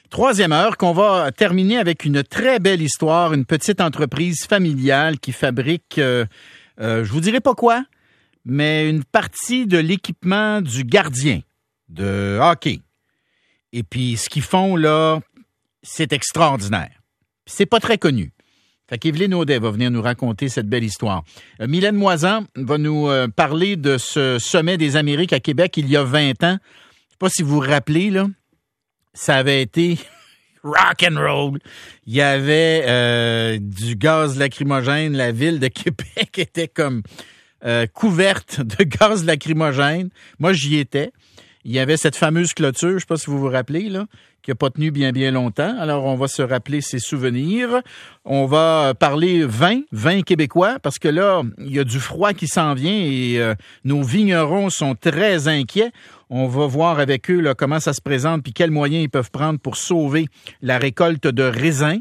Troisième heure qu'on va terminer avec une très belle histoire, une petite entreprise familiale qui fabrique, je vous dirai pas quoi, mais une partie de l'équipement du gardien de hockey. Et puis, ce qu'ils font là, c'est extraordinaire. C'est pas très connu. Fait qu'Éveline Audet va venir nous raconter cette belle histoire. Mylène Moisan va nous parler de ce sommet des Amériques à Québec il y a 20 ans. Je sais pas si vous vous rappelez, là. Ça avait été rock and roll. Il y avait du gaz lacrymogène. La ville de Québec était comme couverte de gaz lacrymogène. Moi, j'y étais. Il y avait cette fameuse clôture, je ne sais pas si vous vous rappelez, là, qui n'a pas tenu bien longtemps. Alors, on va se rappeler ses souvenirs. On va parler vin québécois, parce que là, il y a du froid qui s'en vient et nos vignerons sont très inquiets. On va voir avec eux là, comment ça se présente puis quels moyens ils peuvent prendre pour sauver la récolte de raisins.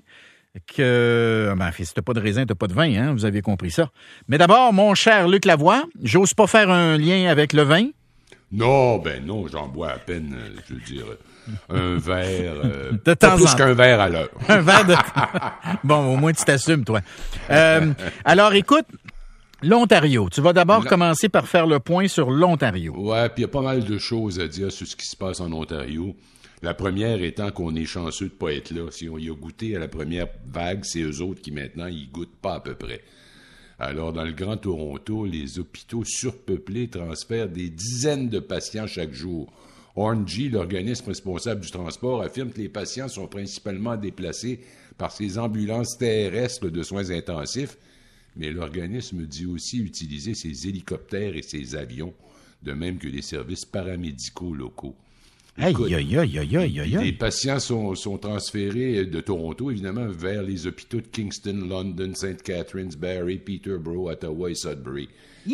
Si t'as pas de raisin, t'as pas de vin, hein, vous avez compris ça. Mais d'abord, mon cher Luc Lavoie, j'ose pas faire un lien avec le vin. Non, j'en bois à peine, je veux dire, un verre, de temps pas plus qu'un verre à l'heure. Un verre de... Bon, au moins tu t'assumes, toi. Alors, écoute, l'Ontario. Tu vas d'abord commencer par faire le point sur l'Ontario. Ouais, puis il y a pas mal de choses à dire sur ce qui se passe en Ontario. La première étant qu'on est chanceux de pas être là. Si on y a goûté à la première vague, c'est eux autres qui maintenant y goûtent pas à peu près. Alors, dans le Grand Toronto, les hôpitaux surpeuplés transfèrent des dizaines de patients chaque jour. Orangey, l'organisme responsable du transport, affirme que les patients sont principalement déplacés par ces ambulances terrestres de soins intensifs, mais l'organisme dit aussi utiliser ses hélicoptères et ses avions, de même que les services paramédicaux locaux. Écoute, les patients sont transférés de Toronto, évidemment, vers les hôpitaux de Kingston, London, St. Catharines, Barrie, Peterborough, Ottawa et Sudbury.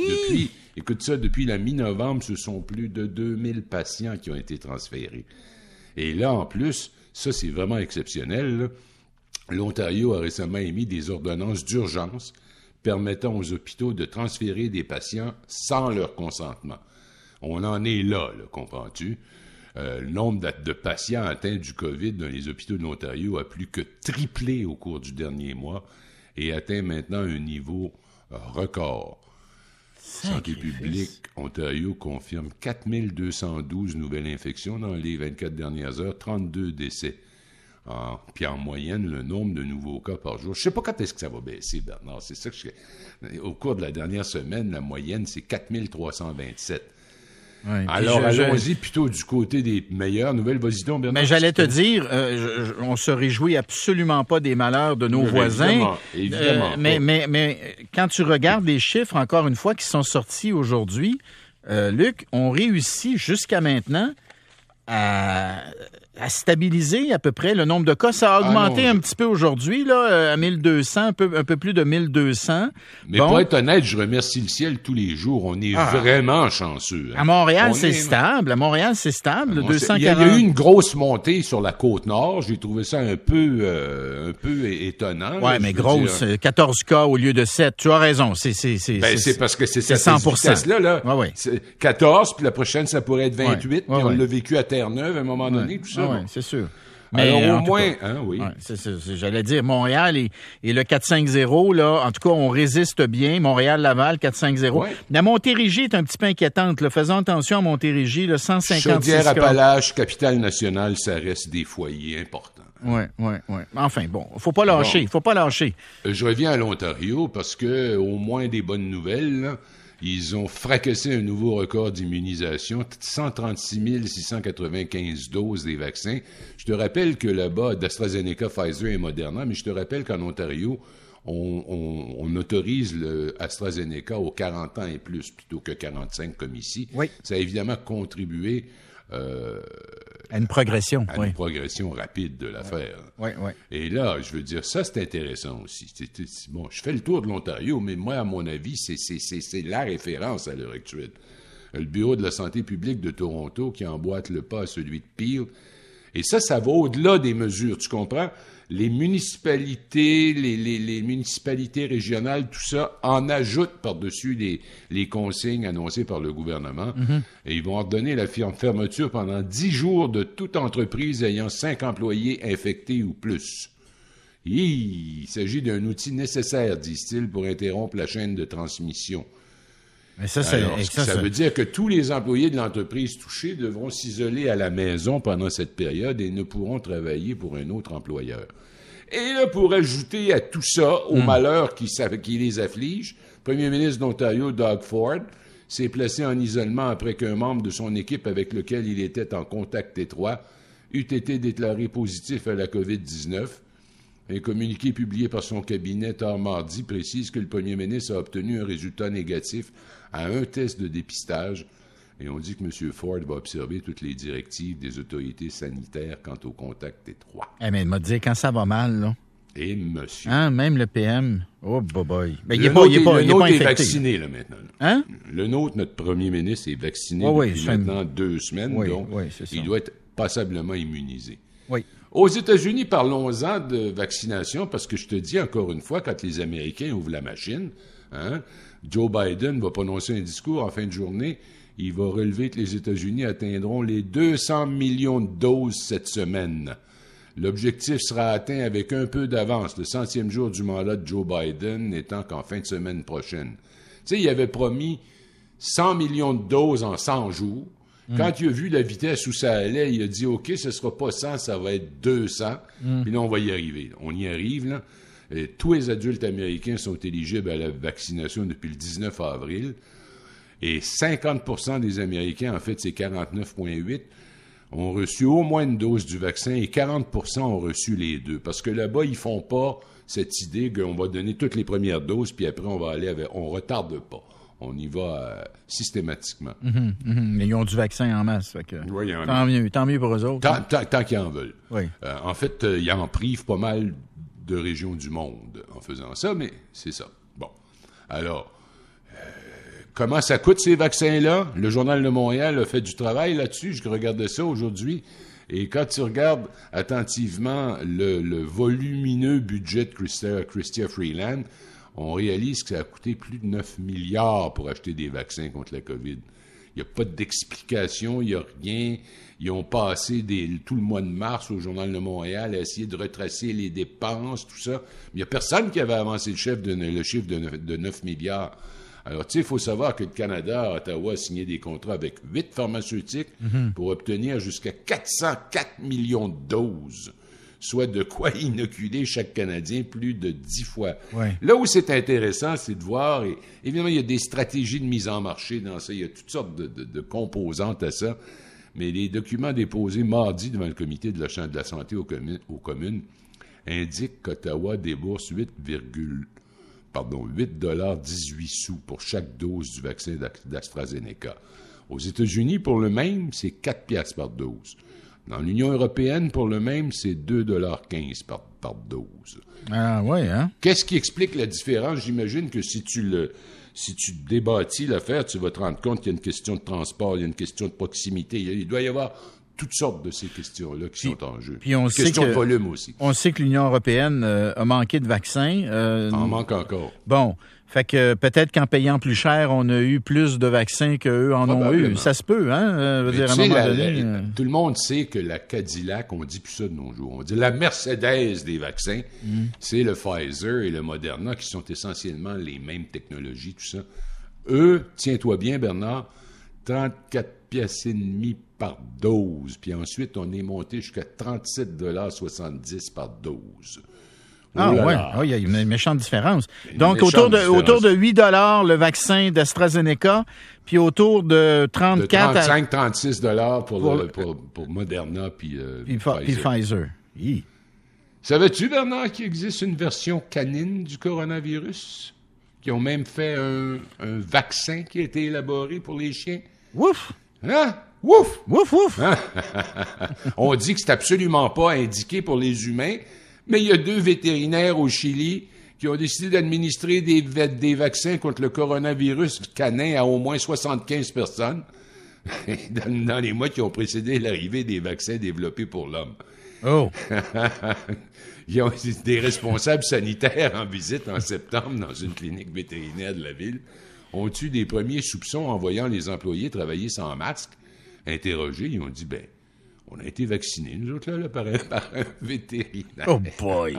Depuis la mi-novembre, ce sont plus de 2000 patients qui ont été transférés. Et là, en plus, ça c'est vraiment exceptionnel, là, l'Ontario a récemment émis des ordonnances d'urgence permettant aux hôpitaux de transférer des patients sans leur consentement. On en est là, comprends-tu? Le nombre de patients atteints du COVID dans les hôpitaux de l'Ontario a plus que triplé au cours du dernier mois et atteint maintenant un niveau record. Santé publique, Ontario confirme 4212 nouvelles infections dans les 24 dernières heures, 32 décès. Puis en moyenne, le nombre de nouveaux cas par jour. Je ne sais pas quand est-ce que ça va baisser, Bernard. C'est ça que au cours de la dernière semaine, la moyenne, c'est 4327. Ouais, alors, allons-y plutôt du côté des meilleures nouvelles. Vas-y donc, Bernard. Mais j'allais te dire, on se réjouit absolument pas des malheurs de nos voisins. Évidemment. Mais quand tu regardes les chiffres, encore une fois, qui sont sortis aujourd'hui, Luc, on réussit jusqu'à maintenant à stabiliser à peu près le nombre de cas. Ça a augmenté un petit peu aujourd'hui, là, à 1200, un peu plus de 1200. Mais pour être honnête, je remercie le ciel tous les jours. On est vraiment chanceux. Hein. À Montréal, c'est stable. À Montréal, c'est stable. 240. Il y a eu une grosse montée sur la Côte-Nord. J'ai trouvé ça un peu étonnant. Ouais, mais grosse. 14 cas au lieu de 7. Tu as raison. C'est parce que c'est 100%. Là. Ouais. 14, puis la prochaine, ça pourrait être 28. Ouais. Puis on l'a vécu à Terre-Neuve à un moment donné, tout ça. Oui, c'est sûr. Mais alors, au moins, oui. Ouais, j'allais dire, Montréal et le 450, là, en tout cas, on résiste bien. Montréal-Laval, 450. Ouais. La Montérégie est un petit peu inquiétante. Là. Faisons attention à Montérégie, là, 156 cas. Chaudière-Appalaches, capitale-nationale, ça reste des foyers importants. Oui. Enfin, bon, faut pas lâcher. Je reviens à l'Ontario parce que, au moins des bonnes nouvelles, là, ils ont fracassé un nouveau record d'immunisation, 136 695 doses des vaccins. Je te rappelle que là-bas, d'AstraZeneca, Pfizer et Moderna, mais je te rappelle qu'en Ontario, on autorise le AstraZeneca aux 40 ans et plus plutôt que 45 comme ici. Oui. Ça a évidemment contribué à une progression. Une progression rapide de l'affaire. Oui. Et là, je veux dire, ça, c'est intéressant aussi. Bon, je fais le tour de l'Ontario, mais moi, à mon avis, c'est la référence à l'heure actuelle. Le Bureau de la santé publique de Toronto, qui emboîte le pas à celui de Peel, Et ça va au-delà des mesures, tu comprends? Les municipalités, les municipalités régionales, tout ça, en ajoutent par-dessus les consignes annoncées par le gouvernement. Et ils vont ordonner la fermeture pendant 10 jours de toute entreprise ayant 5 employés infectés ou plus. Il s'agit d'un outil nécessaire, disent-ils, pour interrompre la chaîne de transmission. Mais ça veut dire que tous les employés de l'entreprise touchée devront s'isoler à la maison pendant cette période et ne pourront travailler pour un autre employeur. Et là, pour ajouter à tout ça, au malheur qui les afflige, le premier ministre d'Ontario, Doug Ford, s'est placé en isolement après qu'un membre de son équipe avec lequel il était en contact étroit eût été déclaré positif à la COVID-19. Un communiqué publié par son cabinet tard mardi précise que le premier ministre a obtenu un résultat négatif à un test de dépistage. Et on dit que M. Ford va observer toutes les directives des autorités sanitaires quant au contact étroit. Mais il m'a dit quand ça va mal, là. Et monsieur. Même le PM. Oh, boy. Ben, le nôtre est infecté. vacciné, là, maintenant. Hein? Le nôtre, notre premier ministre, est vacciné depuis maintenant 2 semaines. Donc, il doit être passablement immunisé. Oui. Aux États-Unis, parlons-en de vaccination, parce que je te dis encore une fois, quand les Américains ouvrent la machine, Joe Biden va prononcer un discours en fin de journée. Il va relever que les États-Unis atteindront les 200 millions de doses cette semaine. L'objectif sera atteint avec un peu d'avance, le 100e jour du mandat de Joe Biden n'étant qu'en fin de semaine prochaine. Tu sais, il avait promis 100 millions de doses en 100 jours. Quand il a vu la vitesse où ça allait, il a dit « OK, ce sera pas 100, ça va être 200. Puis là, on va y arriver. On y arrive, là. Et tous les adultes américains sont éligibles à la vaccination depuis le 19 avril. Et 50% des Américains, en fait, c'est 49,8%, ont reçu au moins une dose du vaccin et 40% ont reçu les deux. Parce que là-bas, ils font pas cette idée qu'on va donner toutes les premières doses, puis après, on va aller avec... On retarde pas. On y va systématiquement. Mais ils ont du vaccin en masse. Fait que, oui, il y en a. Tant mieux pour eux autres. Tant qu'ils en veulent. Oui. En fait, ils en privent pas mal de régions du monde en faisant ça, mais c'est ça. Bon. Alors, comment ça coûte ces vaccins-là? Le Journal de Montréal a fait du travail là-dessus. Je regardais ça aujourd'hui. Et quand tu regardes attentivement le volumineux budget de Chrystia Freeland, on réalise que ça a coûté plus de 9 milliards pour acheter des vaccins contre la COVID. Il n'y a pas d'explication, il n'y a rien. Ils ont passé tout le mois de mars au Journal de Montréal à essayer de retracer les dépenses, tout ça. Mais il n'y a personne qui avait avancé le chiffre de 9 milliards. Alors, tu sais, il faut savoir que le Canada, Ottawa, a signé des contrats avec 8 pharmaceutiques pour obtenir jusqu'à 404 millions de doses. Soit de quoi inoculer chaque Canadien plus de 10 fois. Ouais. Là où c'est intéressant, c'est de voir, et évidemment, il y a des stratégies de mise en marché dans ça, il y a toutes sortes de composantes à ça, mais les documents déposés mardi devant le comité de la santé aux communes indiquent qu'Ottawa débourse 8,18 $ pour chaque dose du vaccin d'AstraZeneca. Aux États-Unis, pour le même, c'est 4 piastres par dose. Dans l'Union européenne, pour le même, c'est 2,15 $ par dose. Ah ouais, hein? Qu'est-ce qui explique la différence? J'imagine que si tu débâtis l'affaire, tu vas te rendre compte qu'il y a une question de transport, il y a une question de proximité. Il doit y avoir toutes sortes de ces questions-là qui sont en jeu. Puis question de volume aussi. On sait que l'Union européenne a manqué de vaccins. En manque encore. Bon, fait que peut-être qu'en payant plus cher, on a eu plus de vaccins qu'eux en ont eu. Ça se peut, hein? Dire, à un moment donné, tout le monde sait que la Cadillac, on dit plus ça de nos jours. On dit la Mercedes des vaccins. C'est le Pfizer et le Moderna qui sont essentiellement les mêmes technologies, tout ça. Eux, tiens-toi bien, Bernard, 34 piastres et demi par dose. Puis ensuite, on est monté jusqu'à 37,70 $ par dose. Ah ouais, il y a une méchante différence. Donc, autour de 8 $ le vaccin d'AstraZeneca, puis autour de 34 à 35-36 $ pour Moderna puis Pfizer. Savais-tu, Bernard, qu'il existe une version canine du coronavirus? Qui ont même fait un vaccin qui a été élaboré pour les chiens? Ouf! Hein? Ouf! Ouf, ouf! Hein? On dit que c'est absolument pas indiqué pour les humains, mais il y a 2 vétérinaires au Chili qui ont décidé d'administrer des vaccins contre le coronavirus canin à au moins 75 personnes. dans les mois qui ont précédé l'arrivée des vaccins développés pour l'homme. Oh! Ils ont des responsables sanitaires en visite en septembre dans une clinique vétérinaire de la ville ont eu des premiers soupçons en voyant les employés travailler sans masque. Interrogés, ils ont dit, on a été vaccinés, nous autres, là, par un vétérinaire. Oh boy!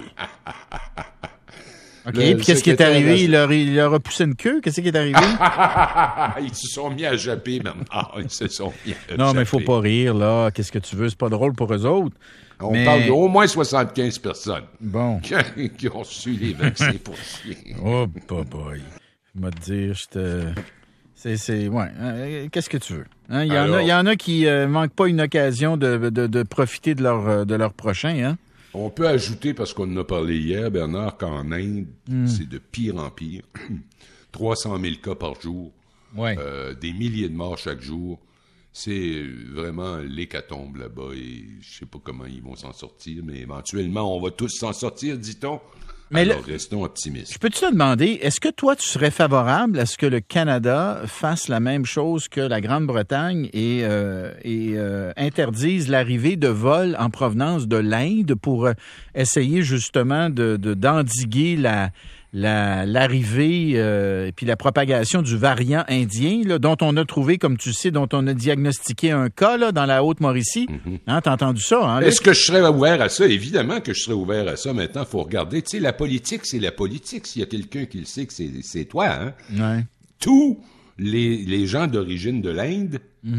OK, puis qu'est-ce qui est arrivé? Il leur a poussé une queue? Qu'est-ce qui est arrivé? Ils se sont mis à japper, maintenant. Ils se sont mis à japper. Non, mais il faut pas rire, là. Qu'est-ce que tu veux? C'est pas drôle pour eux autres. On parle d'au moins 75 personnes qui ont reçu les vaccins pour chiens. Oh, boy. Je vais te dire, ouais. Qu'est-ce que tu veux? Hein? Il y en a qui manquent pas une occasion de profiter de leur prochain, hein? On peut ajouter, parce qu'on en a parlé hier, Bernard, qu'en Inde, c'est de pire en pire. 300 000 cas par jour. Ouais. Des milliers de morts chaque jour. C'est vraiment l'hécatombe là-bas et je sais pas comment ils vont s'en sortir, mais éventuellement, on va tous s'en sortir, dit-on. Mais alors, restons optimistes. Je peux te demander, est-ce que toi, tu serais favorable à ce que le Canada fasse la même chose que la Grande-Bretagne et interdise l'arrivée de vols en provenance de l'Inde pour essayer justement d'endiguer l'arrivée et puis la propagation du variant indien, là, dont on a trouvé, comme tu sais, dont on a diagnostiqué un cas là, dans la Haute-Mauricie. Hein, t'as entendu ça? Hein, est-ce que je serais ouvert à ça? Évidemment que je serais ouvert à ça. Maintenant, il faut regarder. Tu sais, la politique, c'est la politique. S'il y a quelqu'un qui le sait que c'est toi, hein? Ouais. Tous les gens d'origine de l'Inde,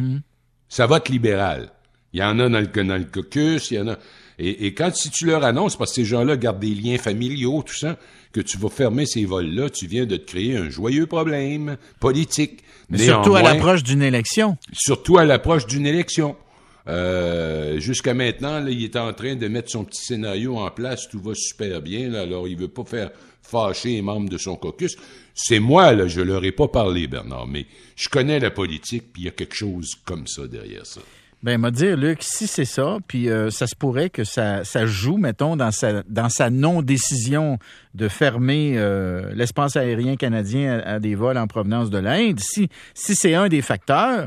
ça vote libéral. Il y en a dans le caucus, il y en a... Et si tu leur annonces, parce que ces gens-là gardent des liens familiaux, tout ça, que tu vas fermer ces vols-là, tu viens de te créer un joyeux problème politique. Mais surtout à l'approche d'une élection. Surtout à l'approche d'une élection. Jusqu'à maintenant, là, il est en train de mettre son petit scénario en place, tout va super bien, là, alors il veut pas faire fâcher les membres de son caucus. C'est moi, là, je leur ai pas parlé, Bernard, mais je connais la politique, puis il y a quelque chose comme ça derrière ça. Ben, m'a dire, Luc, si c'est ça, puis ça se pourrait que ça joue, mettons, dans sa non-décision de fermer l'espace aérien canadien à des vols en provenance de l'Inde, si c'est un des facteurs,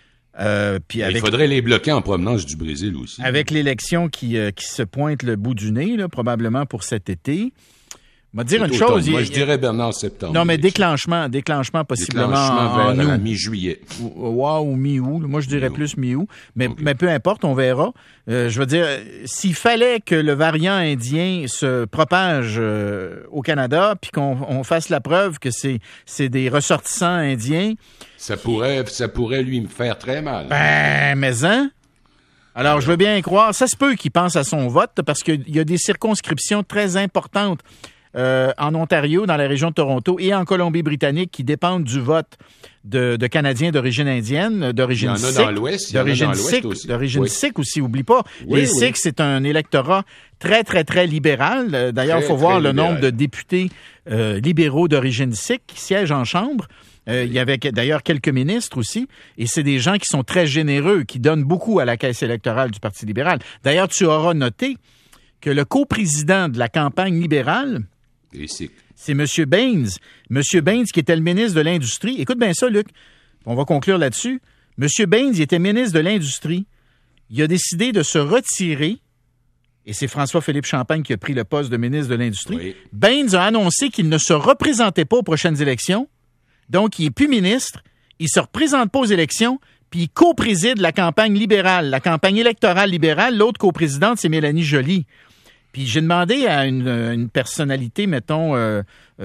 puis il faudrait les bloquer en provenance du Brésil aussi. Avec l'élection qui se pointe le bout du nez, là, probablement pour cet été. M'a dire une chose. Moi, je dirais Bernard septembre. Non, mais déclenchement possiblement vers en mi-juillet. Ou mi-août. Moi, je dirais plus mi-août. Mais peu importe, on verra. Je veux dire, s'il fallait que le variant indien se propage au Canada, puis qu'on fasse la preuve que c'est des ressortissants indiens. Ça pourrait lui me faire très mal. Mais hein? Alors, je veux bien croire. Ça se peut qu'il pense à son vote, parce qu'il y a des circonscriptions très importantes en Ontario, dans la région de Toronto et en Colombie-Britannique qui dépendent du vote de Canadiens d'origine indienne, d'origine sikh. Il y en a dans l'Ouest. D'origine sikh aussi. D'origine sikh aussi, oublie pas. Les Sikhs, c'est un électorat très, très, très libéral. D'ailleurs, il faut voir le nombre de députés libéraux d'origine sikh qui siègent en chambre. Il y avait d'ailleurs quelques ministres aussi, et c'est des gens qui sont très généreux, qui donnent beaucoup à la caisse électorale du Parti libéral. D'ailleurs, tu auras noté que le coprésident de la campagne libérale, c'est M. Baines. M. Baines, qui était le ministre de l'Industrie. Écoute bien ça, Luc. On va conclure là-dessus. M. Baines, il était ministre de l'Industrie. Il a décidé de se retirer. Et c'est François-Philippe Champagne qui a pris le poste de ministre de l'Industrie. Oui. Baines a annoncé qu'il ne se représentait pas aux prochaines élections. Donc, il n'est plus ministre. Il ne se représente pas aux élections. Puis, il co-préside la campagne libérale, la campagne électorale libérale. L'autre coprésidente, c'est Mélanie Joly. Puis j'ai demandé à une personnalité, mettons, à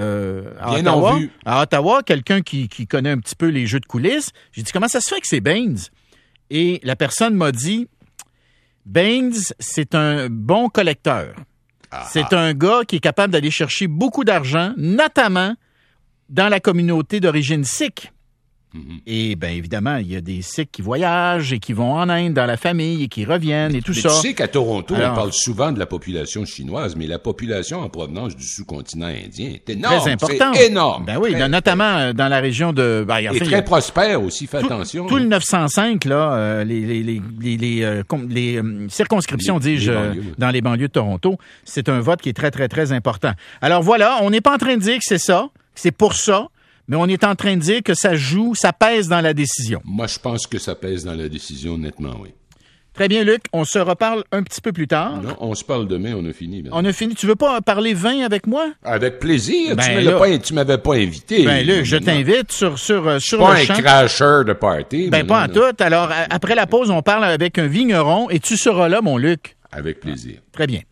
Ottawa, quelqu'un qui connaît un petit peu les jeux de coulisses. J'ai dit, comment ça se fait que c'est Baines? Et la personne m'a dit, Baines, c'est un bon collecteur. C'est un gars qui est capable d'aller chercher beaucoup d'argent, notamment dans la communauté d'origine sikh. Et bien évidemment, il y a des Sikhs qui voyagent et qui vont en Inde dans la famille et qui reviennent et tout ça. Tu sais qu'à Toronto, on parle souvent de la population chinoise, mais la population en provenance du sous-continent indien est énorme. Très importante. C'est énorme. Ben oui, notamment dans la région de... et très prospère aussi, fais attention. Tout le 905, là, les circonscriptions, dans les banlieues de Toronto, c'est un vote qui est très, très, très important. Alors voilà, on n'est pas en train de dire que c'est ça, que c'est pour ça. mais on est en train de dire que ça joue, ça pèse dans la décision. Moi, je pense que ça pèse dans la décision, nettement, oui. Très bien, Luc. On se reparle un petit peu plus tard. Non, on se parle demain, on a fini. On a fini. Tu veux pas parler vin avec moi? Avec plaisir. Ben, Tu m'avais pas invité. Ben, Luc, je t'invite sur le champ. Pas un cracheur de party. Ben, pas en tout. Alors, après la pause, on parle avec un vigneron et tu seras là, mon Luc. Avec plaisir. Très bien.